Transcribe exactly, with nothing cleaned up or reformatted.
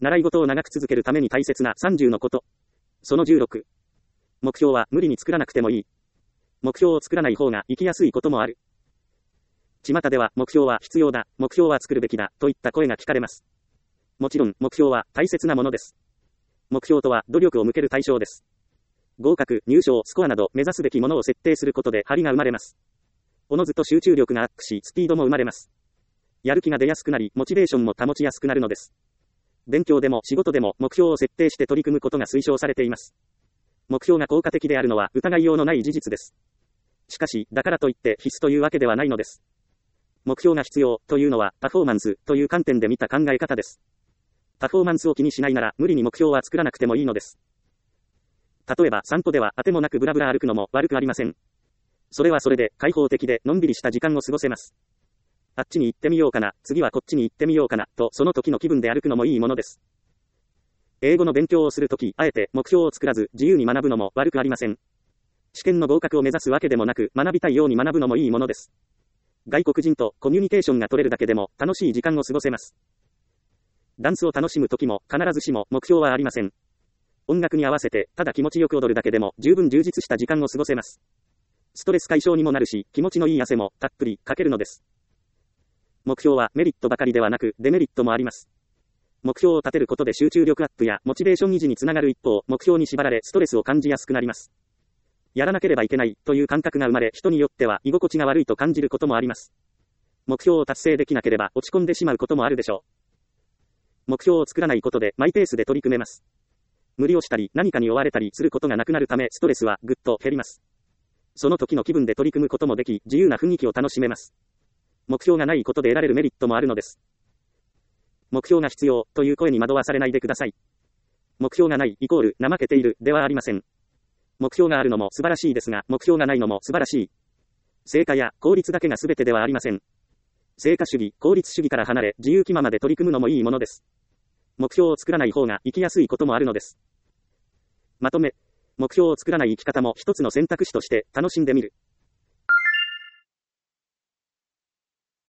習い事を長く続けるために大切なさんじゅうのこと。そのじゅうろく。目標は無理に作らなくてもいい。目標を作らない方が生きやすいこともある。巷では目標は必要だ、目標は作るべきだ、といった声が聞かれます。もちろん目標は大切なものです。目標とは努力を向ける対象です。合格、入賞、スコアなど目指すべきものを設定することで張りが生まれます。おのずと集中力がアップし、スピードも生まれます。やる気が出やすくなり、モチベーションも保ちやすくなるのです。勉強でも仕事でも目標を設定して取り組むことが推奨されています。目標が効果的であるのは疑いようのない事実です。しかし、だからといって必須というわけではないのです。目標が必要というのはパフォーマンスという観点で見た考え方です。パフォーマンスを気にしないなら無理に目標は作らなくてもいいのです。例えば散歩ではあてもなくブラブラ歩くのも悪くありません。それはそれで開放的でのんびりした時間を過ごせます。あっちに行ってみようかな、次はこっちに行ってみようかな、とその時の気分で歩くのもいいものです。英語の勉強をするとき、あえて目標を作らず自由に学ぶのも悪くありません。試験の合格を目指すわけでもなく、学びたいように学ぶのもいいものです。外国人とコミュニケーションが取れるだけでも楽しい時間を過ごせます。ダンスを楽しむときも必ずしも目標はありません。音楽に合わせてただ気持ちよく踊るだけでも十分充実した時間を過ごせます。ストレス解消にもなるし、気持ちのいい汗もたっぷりかけるのです。目標はメリットばかりではなくデメリットもあります。目標を立てることで集中力アップやモチベーション維持につながる一方、目標に縛られストレスを感じやすくなります。やらなければいけないという感覚が生まれ、人によっては居心地が悪いと感じることもあります。目標を達成できなければ落ち込んでしまうこともあるでしょう。目標を作らないことでマイペースで取り組めます。無理をしたり何かに追われたりすることがなくなるためストレスはぐっと減ります。その時の気分で取り組むこともでき、自由な雰囲気を楽しめます。目標がないことで得られるメリットもあるのです。目標が必要という声に惑わされないでください。目標がないイコール怠けているではありません。目標があるのも素晴らしいですが、目標がないのも素晴らしい。成果や効率だけが全てではありません。成果主義、効率主義から離れ、自由気ままで取り組むのもいいものです。目標を作らない方が生きやすいこともあるのです。まとめ、目標を作らない生き方も一つの選択肢として楽しんでみる。